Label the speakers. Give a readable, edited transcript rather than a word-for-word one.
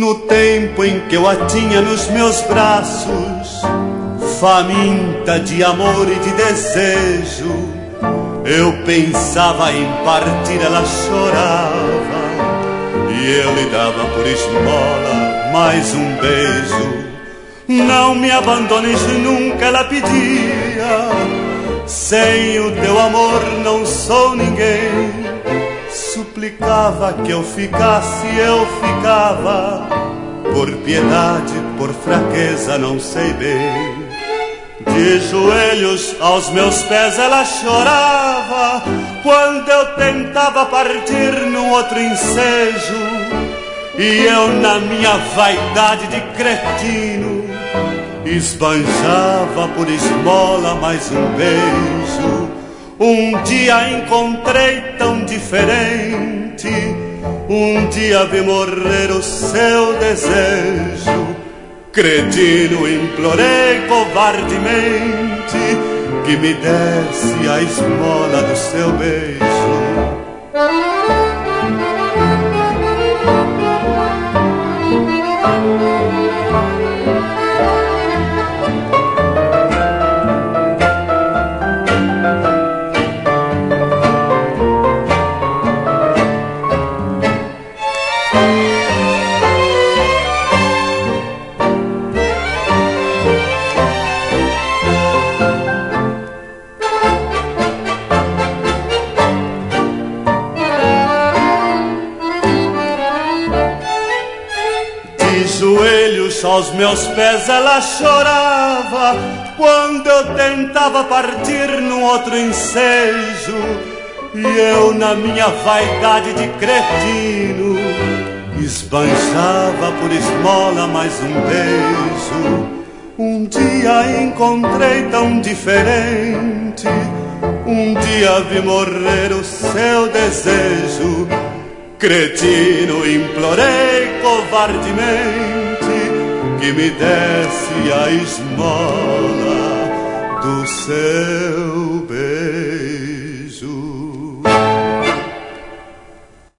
Speaker 1: No tempo em que eu a tinha nos meus braços, faminta de amor e de desejo, eu pensava em partir, ela chorava, e eu lhe dava por esmola mais um beijo. Não me abandones nunca, ela pedia, sem o teu amor não sou ninguém. Suplicava que eu ficasse, eu ficava, por piedade, por fraqueza, não sei bem. De joelhos aos meus pés ela chorava, quando eu tentava partir num outro ensejo. E eu, na minha vaidade de cretino, esbanjava por esmola mais um beijo. Um dia encontrei tão diferente, um dia vi morrer o seu desejo. Cretino, implorei covardemente que me desse a esmola do seu beijo. Aos meus pés ela chorava, quando eu tentava partir num outro ensejo. E eu, na minha vaidade de cretino, esbanjava por esmola mais um beijo. Um dia encontrei tão diferente, um dia vi morrer o seu desejo. Cretino, implorei covardemente que me desse a esmola do seu beijo.